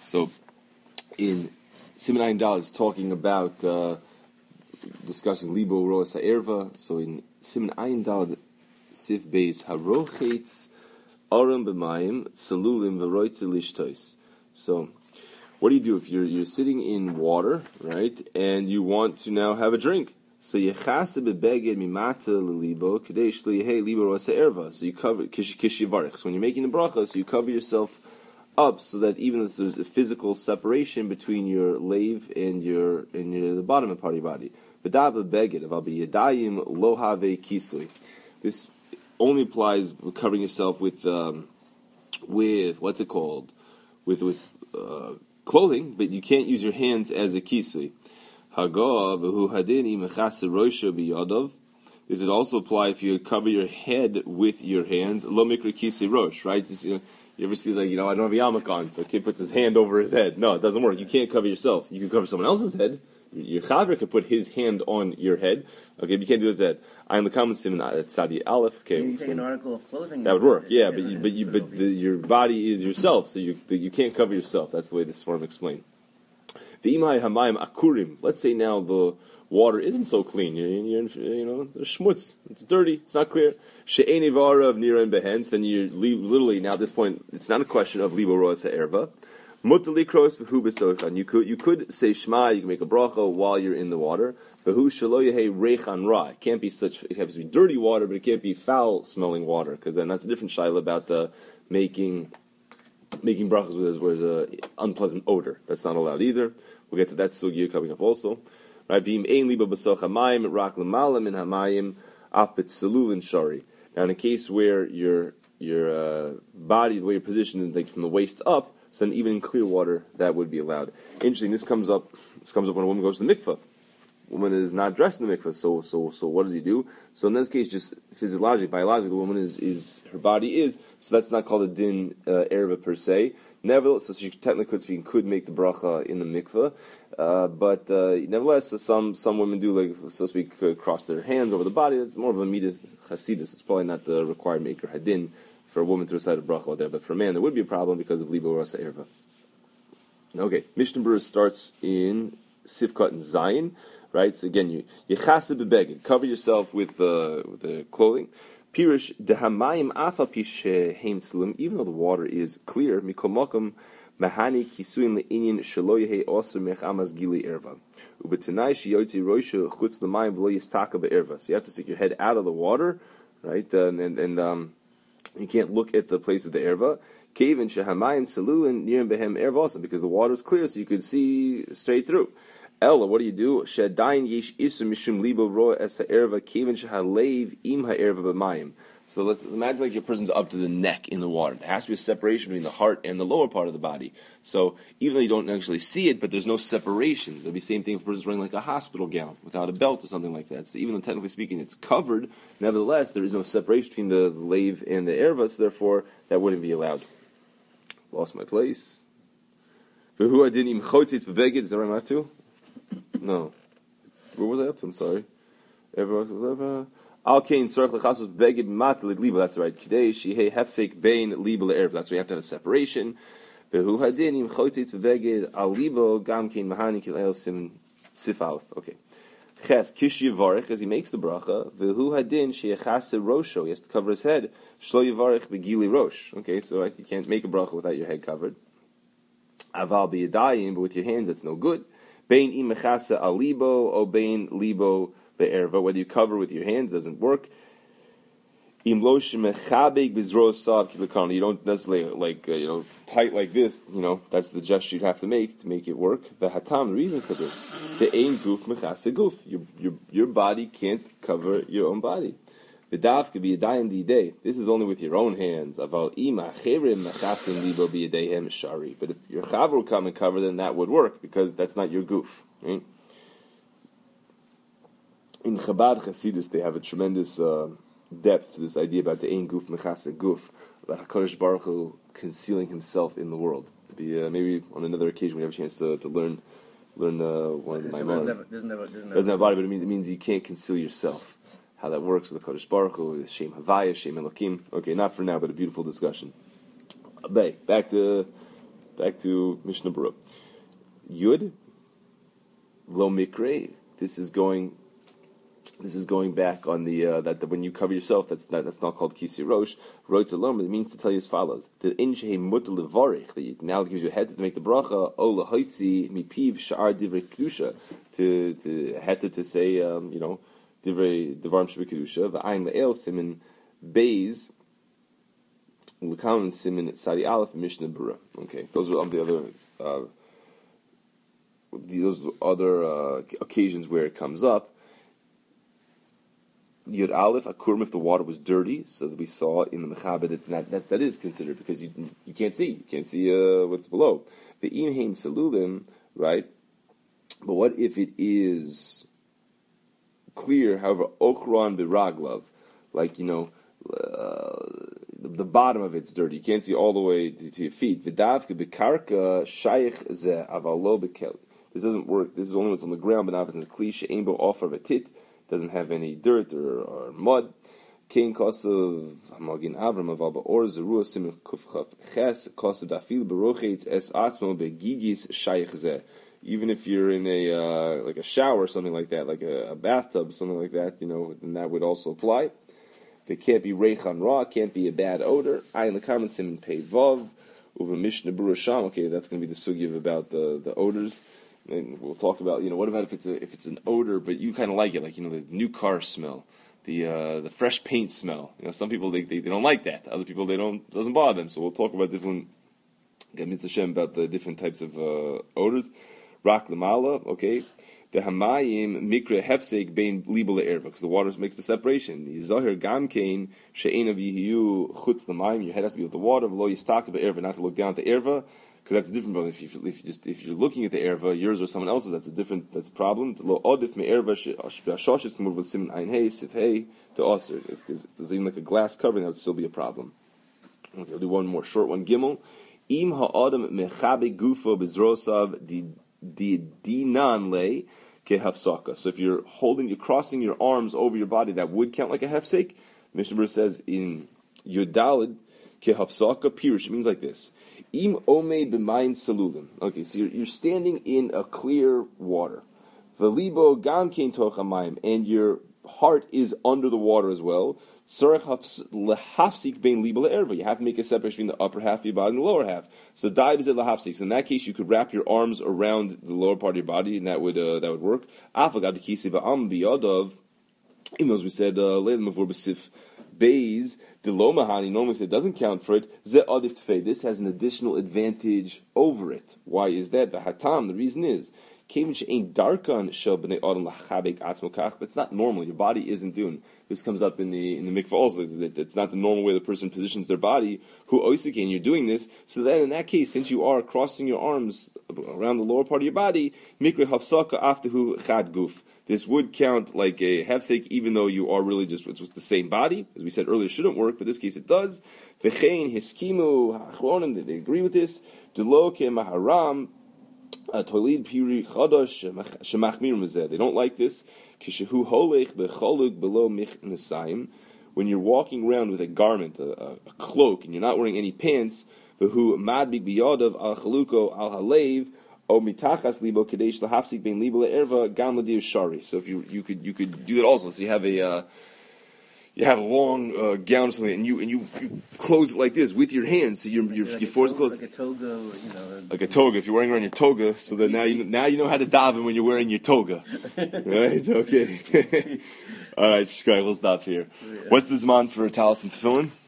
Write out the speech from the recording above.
So, in Siman Ayin Dal is talking about discussing Libo Roas Ha'erva. So in Siman Ayin Dal Sif Beis Harochetz Aram B'Mayim Salulim V'Roitze Lishtois. So, what do you do if you're sitting in water, right, and you want to now have a drink? So yechase bebeged mimata lelibo kadesh liyehei libo roas ha'erva. So you cover kishivarich. So when you're making the bracha, so you cover yourself up so that even if there's a physical separation between your lave and the bottom part of your body. V'dav bebeged aval b'yadayim lo have kisui. This only applies with covering yourself with what's it called, with clothing, but you can't use your hands as a kisui. This would also apply if you cover your head with your hands. Lo mikra kisei rosh, right? You ever see I don't have a yarmulke on, so a kid puts his hand over his head. No, it doesn't work. You can't cover yourself. You can cover someone else's head. Your chaver could put his hand on your head. Okay, but you can't do his head. I'm the common siman at Tzadi Aleph. Okay, you take an article of clothing. That would work. Yeah, but your body is yourself, so you can't cover yourself. That's the way this form explained. Let's say now the water isn't so clean. You're there's schmutz. It's dirty. It's not clear. Then you leave literally now at this point. It's not a question of libo roas ha'erva. You could say Shema. You can make a bracha while you're in the water. It can't be it has to be dirty water, but it can't be foul smelling water, because then that's a different shaila about the making brachas where there's an unpleasant odor. That's not allowed either. We'll get to that sugya coming up also. Right? Now, in a case where your body, the way you're positioned, like from the waist up, so then even in clear water that would be allowed. Interesting. This comes up when a woman goes to the mikveh. Woman is not dressed in the mikveh, so what does he do? So in this case, just physiologically, biologically, the woman is her body is, so that's not called a din erva per se. Nevertheless, so she technically could make the bracha in the mikveh, but nevertheless, some women do, like, so to speak, cross their hands over the body. It's more of a midas chasidus. It's probably not the required maker hadin for a woman to recite a bracha out there, but for a man there would be a problem because of libo rasa erva. Okay, Mishnah Berurah starts in Sifkat and Zayin. Right, so again, you chassid bebeged, cover yourself with the clothing. Pirish dehamayim afa pishehem tzulim, even though the water is clear. Mikol makom mahani kisuin le'inyan shelo yehei osir mechamas gili erva. Ubetanai sheyotzi roisha chutz l'mayim v'lo yistaka be'erva. So you have to stick your head out of the water, right, and you can't look at the place of the erva. Kevin shehamayim salulin nirim behem erva also, because the water is clear, so you could see straight through. Ella, what do you do? Shedayin yesh isu mishum libo roa es ha'erva kevin shehalev im ha'erva b'mayim. So let's imagine like your person's up to the neck in the water. There has to be a separation between the heart and the lower part of the body. So even though you don't actually see it, but there's no separation. There'll be the same thing if a person's wearing like a hospital gown without a belt or something like that. So even though technically speaking it's covered, nevertheless there is no separation between the lave and the erva, so therefore that wouldn't be allowed. Lost my place. V'hu adinim chotzitz beveged. Is that right, Matu? No. Where was I up to? I'm sorry. Al kain tzarich lechasos beged mat libo. That's right. Kidei shehei hefsek bein libo le'erv. That's why you have to have a separation. Vehu hadin im chotzitz beged al libo gam kain mahani kilel sim sifalf. Okay. Ches kish yivarich, as he makes the bracha. Vehu hadin sheyechase rosho. He has to cover his head. Shlo yivarich begili rosh. Okay, so you can't make a bracha without your head covered. Aval biyadayim, but with your hands that's no good. Bein imechasa alibo or bein libo be'erva. Whether you cover with your hands doesn't work. Im lo shemechabeg bizro sav kilakana. You don't necessarily tight like this. That's the gesture you have to make it work. The hatam, the reason for this, the ein guf mechasa guf. Your body can't cover your own body. V'dav could be a dayan d'idei. This is only with your own hands. Aval ima cherim mechasim libo b'yadeihem shari. But if your chaver will come and cover, then that would work because that's not your goof. Right? In Chabad Chasidus, they have a tremendous depth to this idea about the ein guf mechasa guf, about HaKadosh Baruch Hu concealing Himself in the world. Maybe on another occasion we have a chance to learn one of the Maimon. Doesn't have a body, but it means you can't conceal yourself. How that works with the Kodesh Baruch Hu, Shem Havaya, Shem Elokim. Okay, not for now, but a beautiful discussion. Back to Back to Mishnah Berurah. Yud lo mikre. This is going back on the that when you cover yourself, that's not called kisi rosh. Roitz alone, but it means to tell you as follows: the inshei mutal levarich. Now it gives you a head to make the bracha. O lahoitzi mipiv shar divrei kedusha to head to say divrei devarim shebe kedusha. V'ayin le'el simin beis l'kamen simin tzadi aleph Mishnah Berurah. Okay, those are the other. Those other occasions where it comes up. Yud Aleph Akurim, if the water was dirty, so that we saw in the Mechabed that is considered because you can't see what's below. The Imheim Salulim, right? But what if it is clear? However, Ochron Biraglav, like the bottom of it's dirty. You can't see all the way to your feet. V'davka Bikarka Shaykh Ze Avalo Bekel. This doesn't work. This is only when it's on the ground, but not if it's in a cliche. Ain't bo offer of a tit. Doesn't have any dirt or mud. Kain kosav hamagin avram aval or zerua simin kufchaf ches kosav dafil berochetz es atzmo begigis shaykh zeh. Even if you're in a like a shower or something like that, like a bathtub, something like that, then that would also apply. There can't be reichan ra, can't be a bad odor. Ayin lekamen simin pei vav uva Mishnah Berurah sham. Okay, that's going to be the sugi about the odors. And we'll talk about, what about if it's an odor, but you kind of like it, like the new car smell, the fresh paint smell. Some people they don't like that. Other people doesn't bother them. So we'll talk about different, about the different types of odors. Rak lemala, okay. The hamayim mikra hefsek bein libo le'erva, because the water makes the separation. The zahir gamkein she'ein of yihiyu chutz l'mayim. Your head has to be with the water. V'lo yistaka be'erva, not to look down at the erva. Because that's different from if you're looking at the erva, yours or someone else's, that's a problem. Lo odif me erva shashoshes can move with simin ein hey sif hey to osir. If there's even like a glass covering, that would still be a problem. Okay, I'll do one more short one. Gimel im ha'adam mechabe gufo bezrosav di dinan le kehafsaka. So if you're crossing your arms over your body, that would count like a hefsek. Mishnah Berurah says in Yudalid kehafsaka pirush. It means like this. Im omei b'mayin salulim. Okay, so you're standing in a clear water. V'libo gam kein toch hamayim, and your heart is under the water as well. Tzarech lehafsik bein libo le'erva. You have to make a separation between the upper half of your body and the lower half. So daib is lehafsik. So in that case, you could wrap your arms around the lower part of your body, and that would work. Afagad kisi ba'am biyadav. Even though as we said, leilam avur b'sif beis. The Lomahani normally said it doesn't count for it. This has an additional advantage over it. Why is that? The hatam, the reason is, it's not normal. Your body isn't doing. This comes up in the mikvah also. It's not the normal way the person positions their body. Who oisike, and you're doing this. So then, in that case, since you are crossing your arms around the lower part of your body, mikra hafsaka aftehu chad guf. This would count like a hefsek, even though you are really it's the same body. As we said earlier, it shouldn't work, but in this case it does. V'chein hiskimu hachronim, they agree with this. Delo ke maharam tolid piri chadosh shemachmir mezeh. They don't like this. Kishehu holech becholug below mich nesayim. When you're walking around with a garment, a cloak, and you're not wearing any pants, v'hu madbik biyadav al chaluko al halev. O mitachas libo kadesh lahafsik bein libo le'erva gam ladir shari. So if you could do that also. So you have a long gown or something, and you close it like this with your hands. So you force it close. Like a toga, Like a toga. If you're wearing around your toga, so that now you know how to daven when you're wearing your toga. Right? Okay. All right, Shkai, we'll stop here. What's the zman for talis and tefillin?